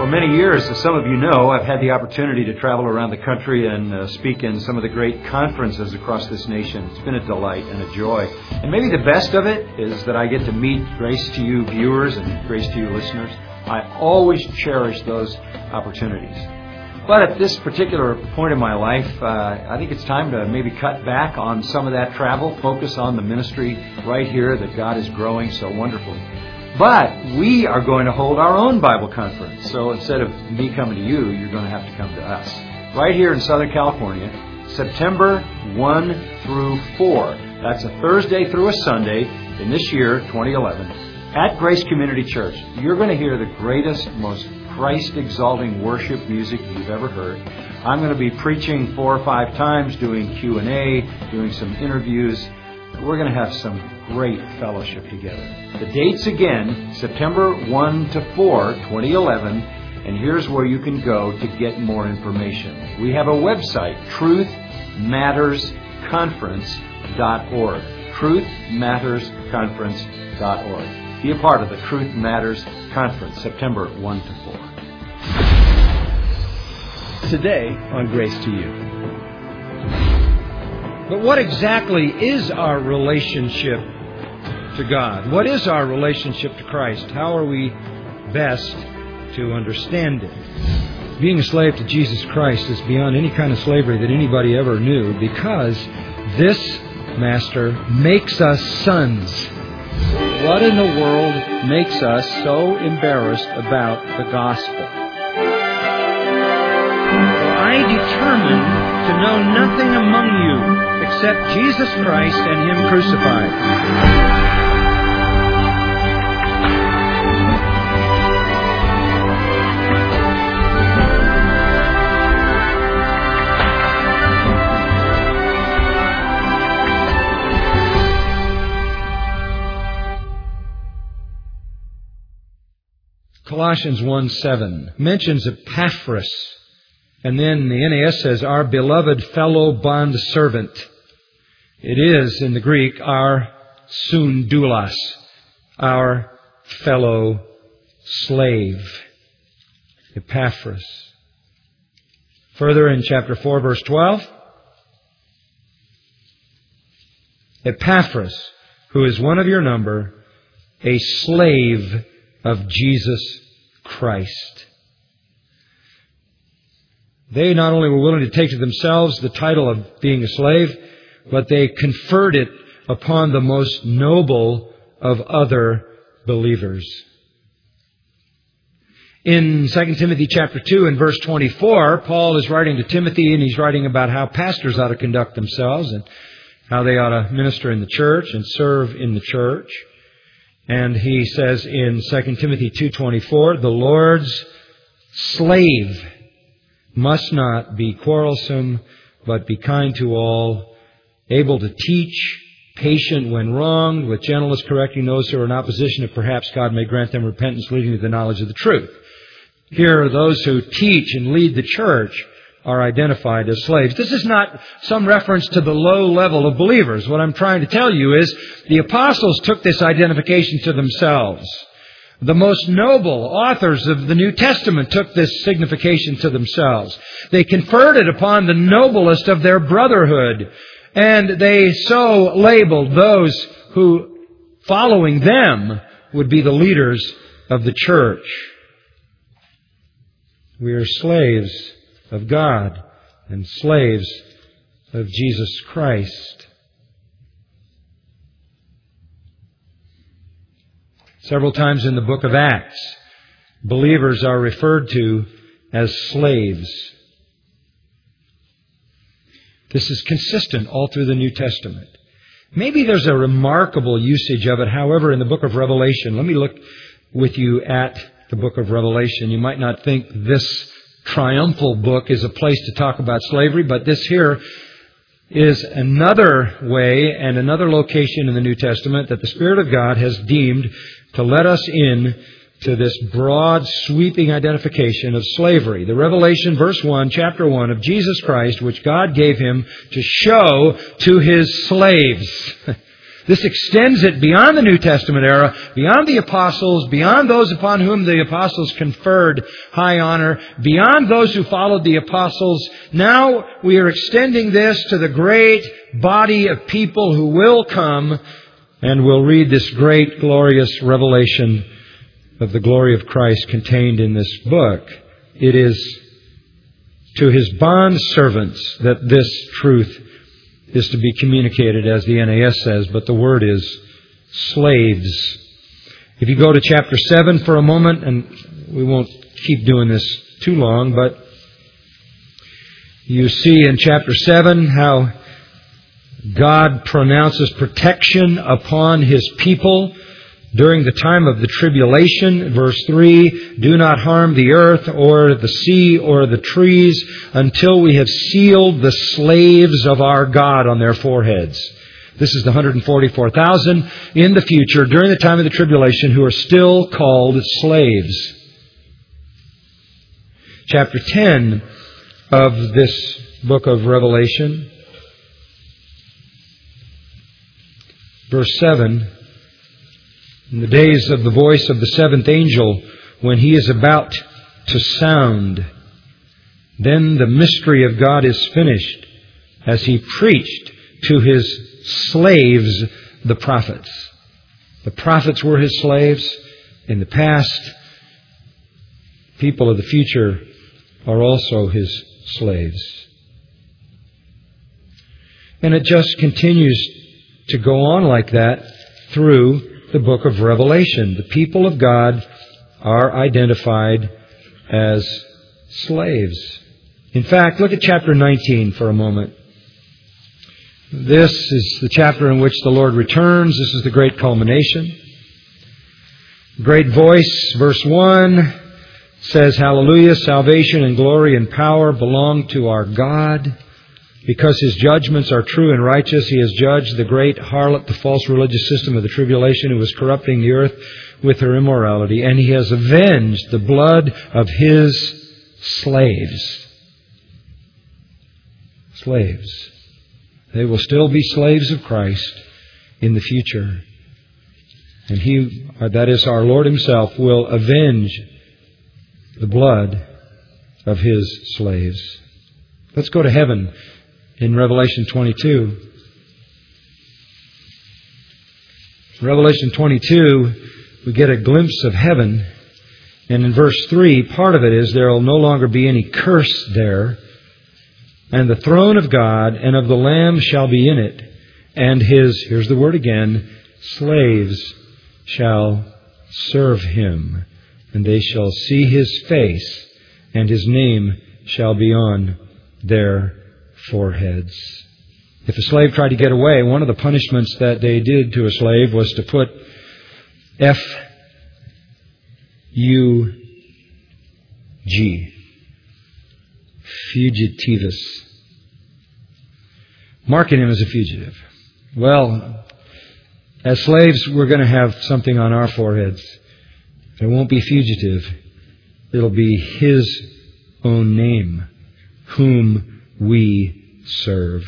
For many years, as some of you know, I've had the opportunity to travel around the country and speak in some of the great conferences across this nation. It's been a delight and a joy. And maybe the best of it is that I get to meet Grace to You viewers and Grace to You listeners. I always cherish those opportunities. But at this particular point in my life, I think it's time to maybe cut back on some of that travel, focus on the ministry right here that God is growing so wonderfully. But we are going to hold our own Bible conference. So instead of me coming to you, you're going to have to come to us. Right here in Southern California, September 1 through 4. That's a Thursday through a Sunday in this year, 2011, at Grace Community Church. You're going to hear the greatest, most Christ-exalting worship music you've ever heard. I'm going to be preaching 4 or 5 times, doing Q&A, doing some interviews. We're going to have some great fellowship together. The dates again, September 1 to 4, 2011, and here's where you can go to get more information. We have a website, truthmattersconference.org. truthmattersconference.org. Be a part of the Truth Matters Conference, September 1 to 4. Today on Grace to You. But what exactly is our relationship to God? What is our relationship to Christ? How are we best to understand it? Being a slave to Jesus Christ is beyond any kind of slavery that anybody ever knew, because this Master makes us sons. What in the world makes us so embarrassed about the gospel? I determined to know nothing among you except Jesus Christ and Him crucified. Colossians 1:7 mentions Epaphras. And then the NAS says, our beloved fellow bondservant. It is, in the Greek, our sundulas, our fellow slave, Epaphras. Further in chapter 4, verse 12, Epaphras, who is one of your number, a slave of Jesus Christ. They not only were willing to take to themselves the title of being a slave, but they conferred it upon the most noble of other believers. In 2 Timothy chapter 2 and verse 24, Paul is writing to Timothy, and he's writing about how pastors ought to conduct themselves and how they ought to minister in the church and serve in the church. And he says in 2 Timothy 2:24, the Lord's slave must not be quarrelsome, but be kind to all, able to teach, patient when wronged, with gentleness correcting those who are in opposition, if perhaps God may grant them repentance leading to the knowledge of the truth. Here, those who teach and lead the church are identified as slaves. This is not some reference to the low level of believers. What I'm trying to tell you is the apostles took this identification to themselves. The most noble authors of the New Testament took this signification to themselves. They conferred it upon the noblest of their brotherhood, and they so labeled those who, following them, would be the leaders of the church. We are slaves of God and slaves of Jesus Christ. Several times in the book of Acts, believers are referred to as slaves. This is consistent all through the New Testament. Maybe there's a remarkable usage of it, however, in the book of Revelation. Let me look with you at the book of Revelation. You might not think this triumphal book is a place to talk about slavery, but this here is another way and another location in the New Testament that the Spirit of God has deemed to let us in to this broad, sweeping identification of slavery. The Revelation, verse 1, chapter 1 of Jesus Christ, which God gave Him to show to His slaves. This extends it beyond the New Testament era, beyond the apostles, beyond those upon whom the apostles conferred high honor, beyond those who followed the apostles. Now we are extending this to the great body of people who will come and will read this great, glorious revelation of the glory of Christ contained in this book. It is to His bond servants that this truth is to be communicated, as the NAS says, but the word is slaves. If you go to chapter 7 for a moment, and we won't keep doing this too long, but you see in chapter 7 how God pronounces protection upon His people during the time of the tribulation. Verse 3, do not harm the earth or the sea or the trees until we have sealed the slaves of our God on their foreheads. This is the 144,000 in the future during the time of the tribulation who are still called slaves. Chapter 10 of this book of Revelation, verse 7, in the days of the voice of the seventh angel, when he is about to sound, then the mystery of God is finished, as He preached to His slaves, the prophets. The prophets were His slaves in the past. People of the future are also His slaves. And it just continues to go on like that through the book of Revelation. The people of God are identified as slaves. In fact, look at chapter 19 for a moment. This is the chapter in which the Lord returns. This is the great culmination. Great voice, verse 1, says, Hallelujah, salvation and glory and power belong to our God. Because His judgments are true and righteous, He has judged the great harlot, the false religious system of the tribulation, who was corrupting the earth with her immorality. And He has avenged the blood of His slaves. Slaves. They will still be slaves of Christ in the future. And He, that is our Lord Himself, will avenge the blood of His slaves. Let's go to heaven. In Revelation 22. In Revelation 22, we get a glimpse of heaven. And in verse 3, part of it is there will no longer be any curse there. And the throne of God and of the Lamb shall be in it. And His, here's the word again, slaves shall serve Him. And they shall see His face, and His name shall be on their foreheads. If a slave tried to get away, one of the punishments that they did to a slave was to put F-U-G, fugitivus, marking him as a fugitive. Well, as slaves, we're going to have something on our foreheads. It won't be fugitive. It'll be His own name, whom we serve.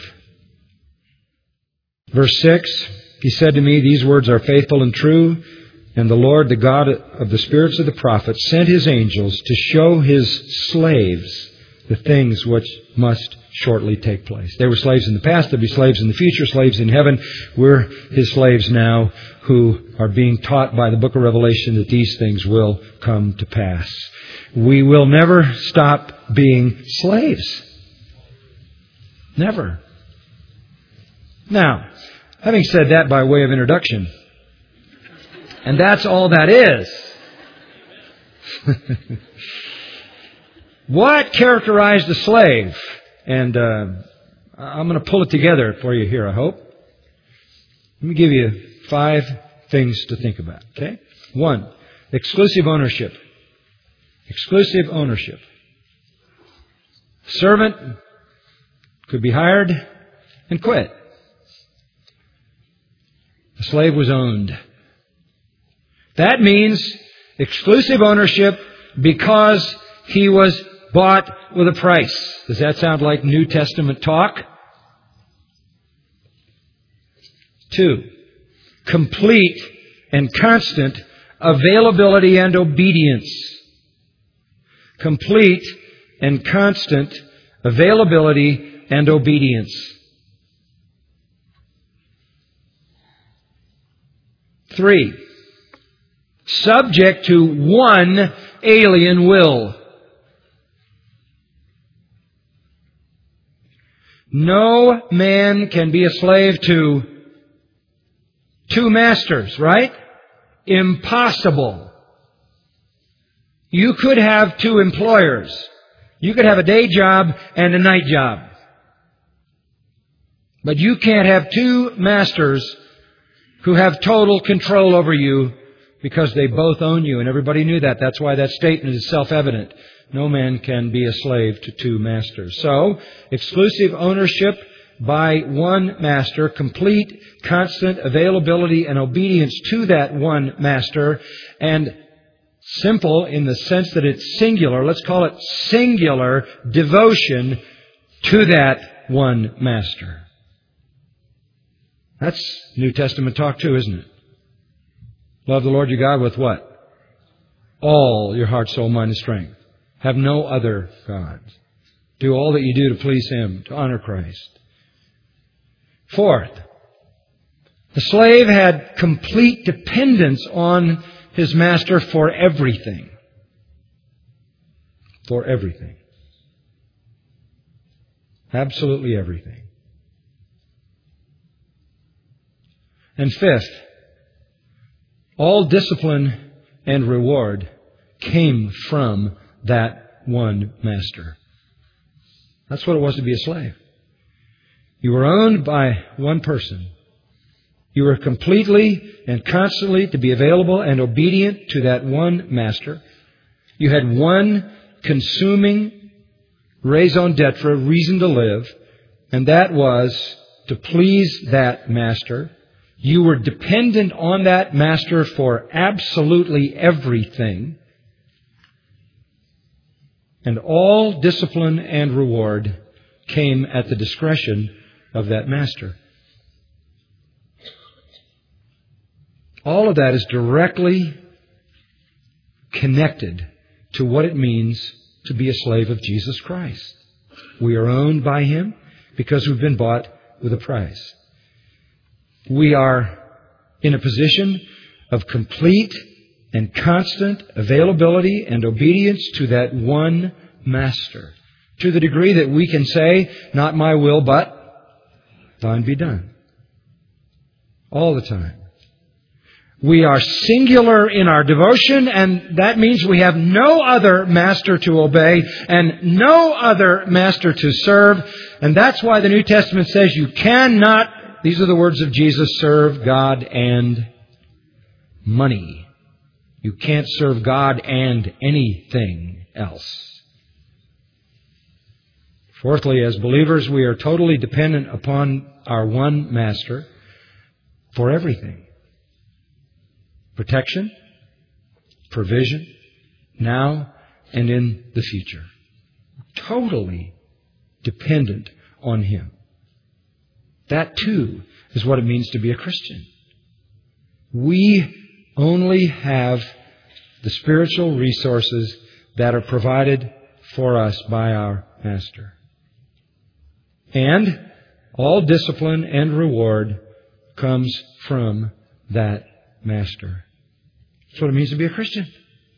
Verse 6, He said to me, These words are faithful and true, and the Lord, the God of the spirits of the prophets, sent His angels to show His slaves the things which must shortly take place. They were slaves in the past, they'll be slaves in the future, slaves in heaven. We're His slaves now who are being taught by the book of Revelation that these things will come to pass. We will never stop being slaves. Never. Now, having said that by way of introduction, and that's all that is. What characterized the slave? And I'm going to pull it together for you here, I hope. Let me give you 5 things to think about. Okay? 1, exclusive ownership. Exclusive ownership. Servant could be hired and quit. The slave was owned. That means exclusive ownership because he was bought with a price. Does that sound like New Testament talk? 2, complete and constant availability and obedience. Complete and constant availability and obedience. 3, subject to one alien will. No man can be a slave to 2 masters, right? Impossible. You could have 2 employers. You could have a day job and a night job. But you can't have 2 masters who have total control over you because they both own you. And everybody knew that. That's why that statement is self-evident. No man can be a slave to 2 masters. So, exclusive ownership by one master, complete, constant availability and obedience to that one master, and simple in the sense that it's singular. Let's call it singular devotion to that one master. That's New Testament talk too, isn't it? Love the Lord your God with what? All your heart, soul, mind, and strength. Have no other gods. Do all that you do to please Him, to honor Christ. 4th, the slave had complete dependence on his master for everything. For everything. Absolutely everything. And 5th, all discipline and reward came from that one master. That's what it was to be a slave. You were owned by one person. You were completely and constantly to be available and obedient to that one master. You had one consuming raison d'etre, reason to live, and that was to please that master. You were dependent on that master for absolutely everything. And all discipline and reward came at the discretion of that master. All of that is directly connected to what it means to be a slave of Jesus Christ. We are owned by Him because we've been bought with a price. We are in a position of complete and constant availability and obedience to that one master, to the degree that we can say, not my will, but thine be done. All the time. We are singular in our devotion, and that means we have no other master to obey and no other master to serve. And that's why the New Testament says you cannot, these are the words of Jesus, serve God and money. You can't serve God and anything else. Fourthly, as believers, we are totally dependent upon our one master for everything. Protection, provision, now and in the future. Totally dependent on Him. That too is what it means to be a Christian. We only have the spiritual resources that are provided for us by our Master. And all discipline and reward comes from that Master. That's what it means to be a Christian.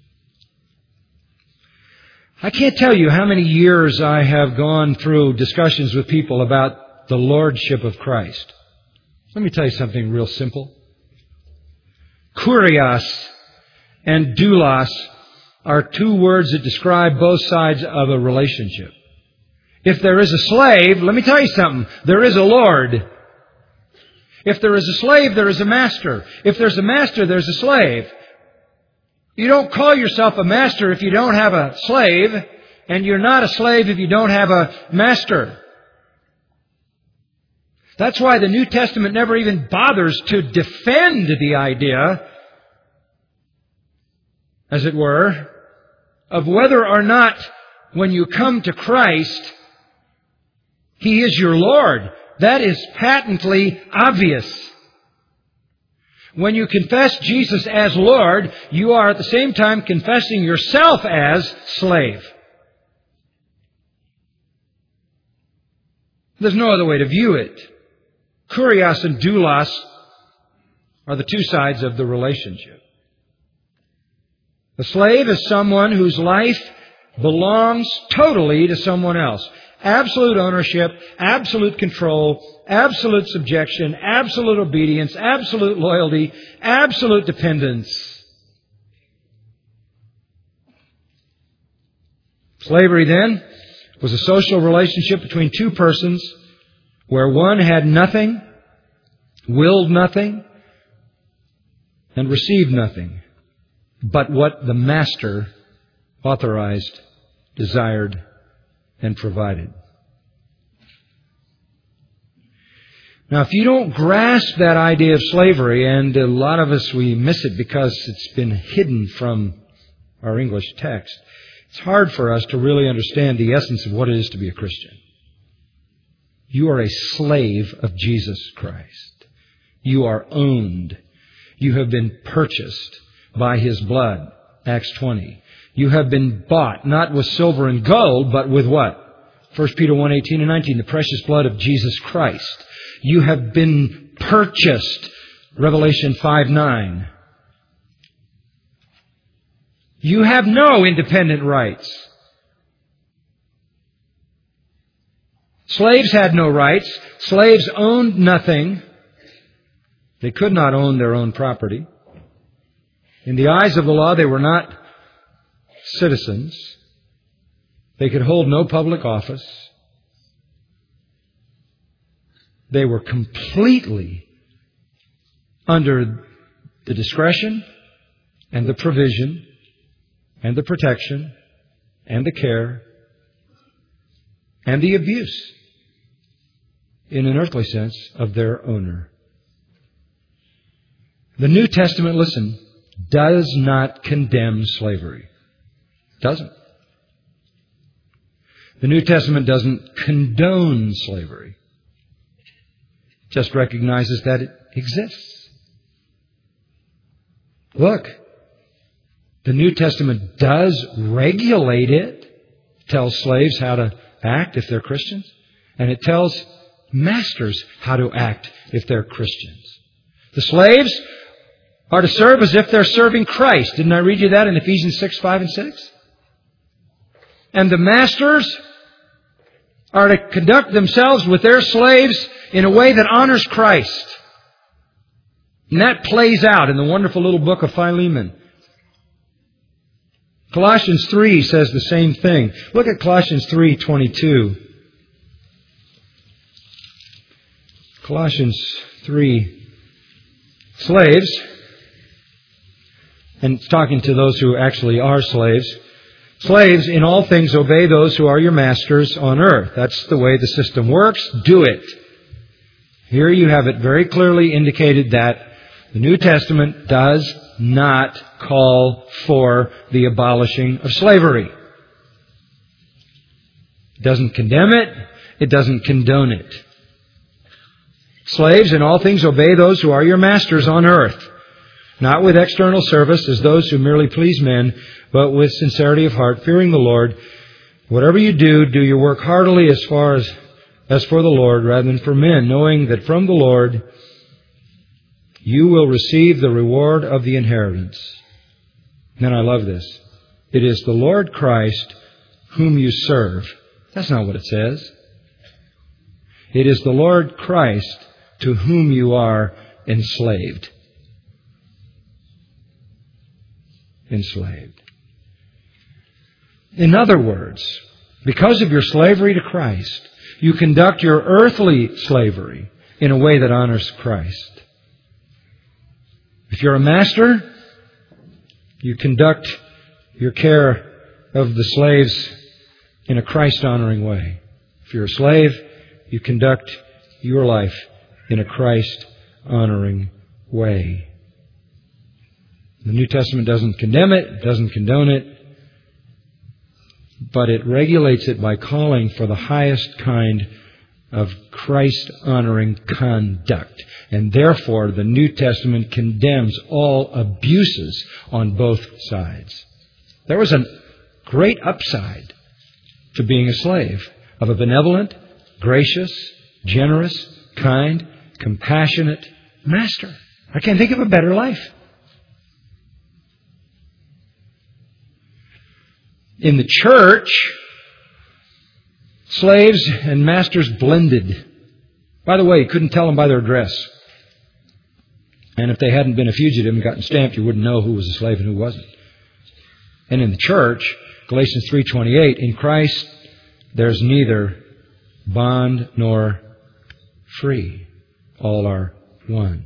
I can't tell you how many years I have gone through discussions with people about the Lordship of Christ. Let me tell you something real simple. Kurios and doulos are 2 words that describe both sides of a relationship. If there is a slave, let me tell you something, there is a Lord. If there is a slave, there is a master. If there's a master, there's a slave. You don't call yourself a master if you don't have a slave, and you're not a slave if you don't have a master. That's why the New Testament never even bothers to defend the idea, as it were, of whether or not when you come to Christ, He is your Lord. That is patently obvious. When you confess Jesus as Lord, you are at the same time confessing yourself as slave. There's no other way to view it. Kurios and doulos are the two sides of the relationship. The slave is someone whose life belongs totally to someone else. Absolute ownership, absolute control, absolute subjection, absolute obedience, absolute loyalty, absolute dependence. Slavery, then, was a social relationship between two persons where one had nothing, willed nothing, and received nothing but what the master authorized, desired, and provided. Now, if you don't grasp that idea of slavery, and a lot of us, we miss it because it's been hidden from our English text, it's hard for us to really understand the essence of what it is to be a Christian. You are a slave of Jesus Christ. You are owned. You have been purchased by His blood. Acts 20. You have been bought, not with silver and gold, but with what? 1 Peter 1:18 and 19, the precious blood of Jesus Christ. You have been purchased. Revelation 5:9. You have no independent rights. Slaves had no rights. Slaves owned nothing. They could not own their own property. In the eyes of the law, they were not citizens. They could hold no public office. They were completely under the discretion and the provision and the protection and the care and the abuse, in an earthly sense, of their owner. The New Testament, listen, does not condemn slavery. Doesn't. The New Testament doesn't condone slavery. It just recognizes that it exists. Look, the New Testament does regulate it. It tells slaves how to act if they're Christians. And it tells masters how to act if they're Christians. The slaves are to serve as if they're serving Christ. Didn't I read you that in Ephesians 6:5 and 6? And the masters are to conduct themselves with their slaves in a way that honors Christ. And that plays out in the wonderful little book of Philemon. Colossians 3 says the same thing. Look at Colossians 3:22. Colossians 3. Slaves, and it's talking to those who actually are slaves. Slaves, in all things obey those who are your masters on earth. That's the way the system works. Do it. Here you have it very clearly indicated that the New Testament does not call for the abolishing of slavery. It doesn't condemn it. It doesn't condone it. Slaves, in all things obey those who are your masters on earth, not with external service as those who merely please men, but with sincerity of heart, fearing the Lord. Whatever you do, do your work heartily as for the Lord rather than for men, knowing that from the Lord you will receive the reward of the inheritance. And I love this. It is the Lord Christ whom you serve. That's not what it says. It is the Lord Christ to whom you are enslaved. Enslaved. In other words, because of your slavery to Christ, you conduct your earthly slavery in a way that honors Christ. If you're a master, you conduct your care of the slaves in a Christ-honoring way. If you're a slave, you conduct your life in a Christ-honoring way. The New Testament doesn't condemn it, doesn't condone it, but it regulates it by calling for the highest kind of Christ-honoring conduct. And therefore, the New Testament condemns all abuses on both sides. There was a great upside to being a slave of a benevolent, gracious, generous, kind, compassionate master. I can't think of a better life. In the church, slaves and masters blended. By the way, you couldn't tell them by their dress. And if they hadn't been a fugitive and gotten stamped, you wouldn't know who was a slave and who wasn't. And in the church, Galatians 3:28, in Christ there's neither bond nor free. All are one.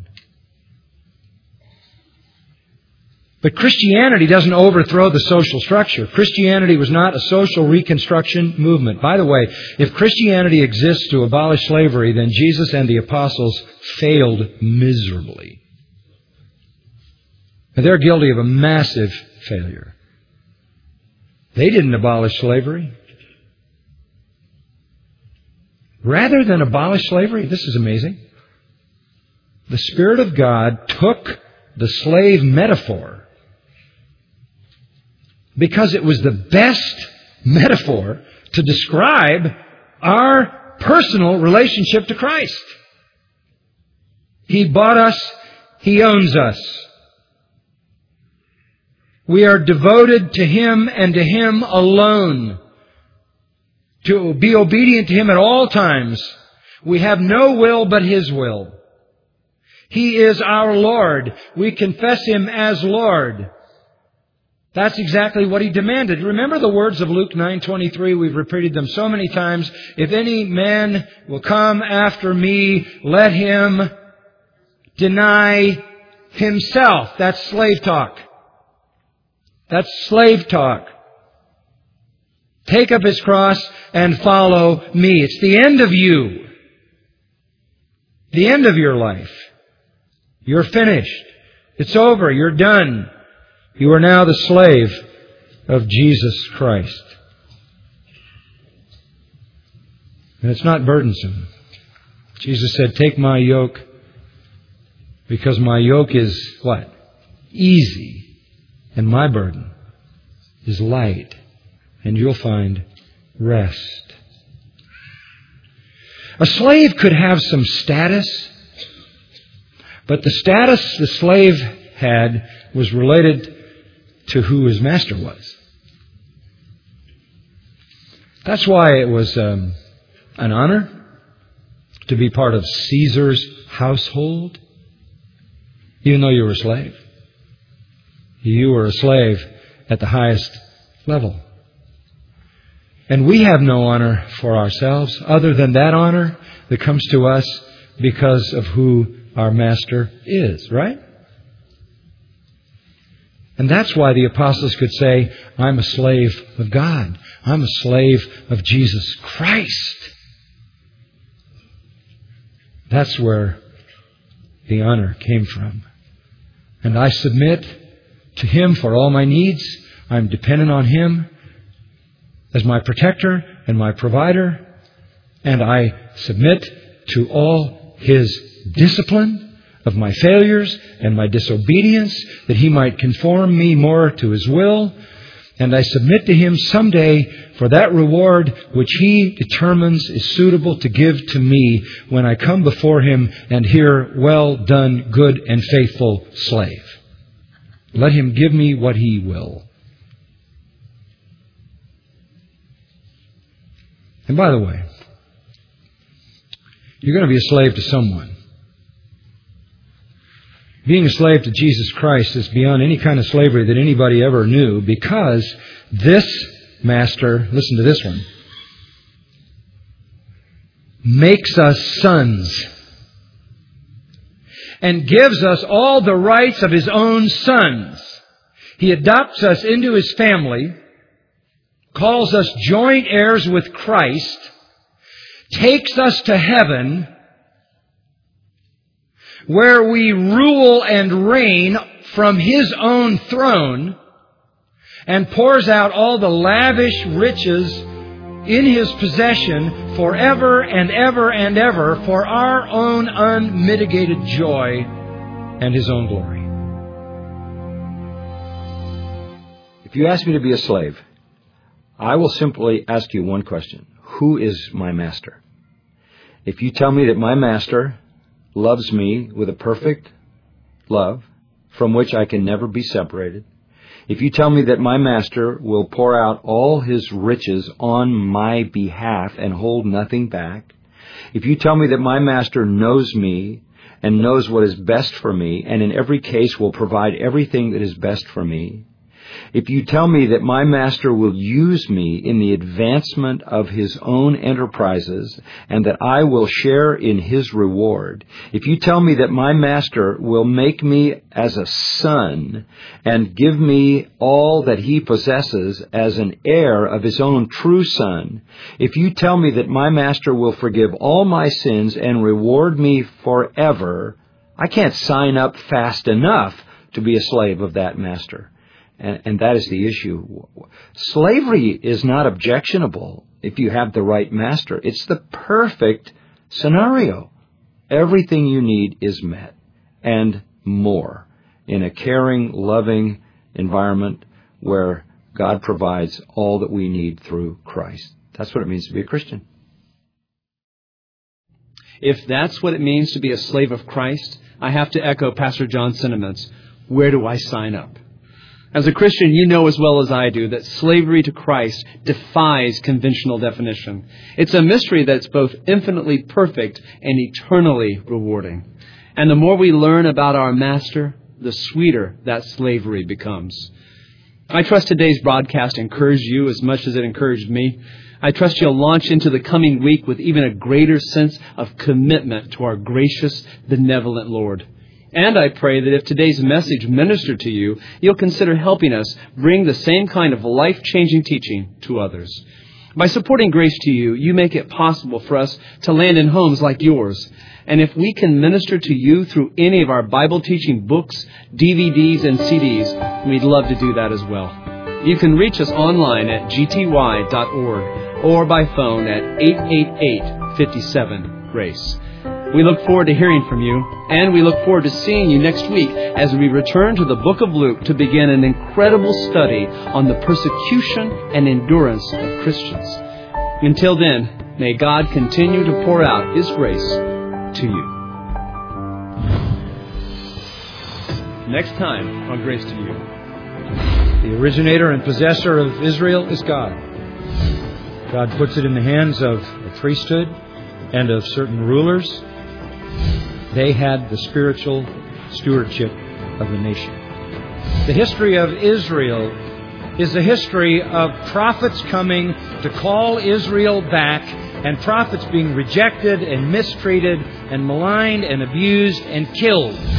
But Christianity doesn't overthrow the social structure. Christianity was not a social reconstruction movement. By the way, if Christianity exists to abolish slavery, then Jesus and the apostles failed miserably. And they're guilty of a massive failure. They didn't abolish slavery. Rather than abolish slavery, this is amazing, the Spirit of God took the slave metaphor because it was the best metaphor to describe our personal relationship to Christ. He bought us. He owns us. We are devoted to Him and to Him alone. To be obedient to Him at all times. We have no will but His will. He is our Lord. We confess Him as Lord. That's exactly what He demanded. Remember the words of Luke 9:23. We've repeated them so many times. If any man will come after me, let him deny himself. That's slave talk. That's slave talk. Take up his cross and follow me. It's the end of you. The end of your life. You're finished. It's over. You're done. You are now the slave of Jesus Christ. And it's not burdensome. Jesus said, take my yoke, because my yoke is what? Easy. And my burden is light. And you'll find rest. A slave could have some status, but the status the slave had was related to who his master was. That's why it was an honor to be part of Caesar's household, even though you were a slave. You were a slave at the highest level. And we have no honor for ourselves other than that honor that comes to us because of who our master is, right? And that's why the apostles could say, I'm a slave of God. I'm a slave of Jesus Christ. That's where the honor came from. And I submit to Him for all my needs. I'm dependent on Him as my protector and my provider. And I submit to all His discipline of my failures and my disobedience, that He might conform me more to His will. And I submit to Him someday for that reward which He determines is suitable to give to me when I come before Him and hear, well done, good and faithful slave. Let Him give me what He will. And by the way, you're going to be a slave to someone. Being a slave to Jesus Christ is beyond any kind of slavery that anybody ever knew, because this master, listen to this one, makes us sons and gives us all the rights of His own sons. He adopts us into His family, calls us joint heirs with Christ, takes us to heaven, where we rule and reign from His own throne, and pours out all the lavish riches in His possession forever and ever and ever for our own unmitigated joy and His own glory. If you ask me to be a slave, I will simply ask you one question. Who is my master? If you tell me that my master loves me with a perfect love from which I can never be separated, if you tell me that my master will pour out all his riches on my behalf and hold nothing back, if you tell me that my master knows me and knows what is best for me and in every case will provide everything that is best for me, if you tell me that my master will use me in the advancement of his own enterprises and that I will share in his reward, if you tell me that my master will make me as a son and give me all that he possesses as an heir of his own true son, if you tell me that my master will forgive all my sins and reward me forever, I can't sign up fast enough to be a slave of that master. And that is the issue. Slavery is not objectionable if you have the right master. It's the perfect scenario. Everything you need is met and more in a caring, loving environment where God provides all that we need through Christ. That's what it means to be a Christian. If that's what it means to be a slave of Christ, I have to echo Pastor John's sentiments. Where do I sign up? As a Christian, you know as well as I do that slavery to Christ defies conventional definition. It's a mystery that's both infinitely perfect and eternally rewarding. And the more we learn about our Master, the sweeter that slavery becomes. I trust today's broadcast encouraged you as much as it encouraged me. I trust you'll launch into the coming week with even a greater sense of commitment to our gracious, benevolent Lord. And I pray that if today's message ministered to you, you'll consider helping us bring the same kind of life-changing teaching to others. By supporting Grace to You, you make it possible for us to land in homes like yours. And if we can minister to you through any of our Bible teaching books, DVDs, and CDs, we'd love to do that as well. You can reach us online at gty.org or by phone at 888-57-GRACE. We look forward to hearing from you, and we look forward to seeing you next week as we return to the book of Luke to begin an incredible study on the persecution and endurance of Christians. Until then, may God continue to pour out His grace to you. Next time on Grace to You. The originator and possessor of Israel is God. God puts it in the hands of a priesthood and of certain rulers. They had the spiritual stewardship of the nation. The history of Israel is the history of prophets coming to call Israel back and prophets being rejected and mistreated and maligned and abused and killed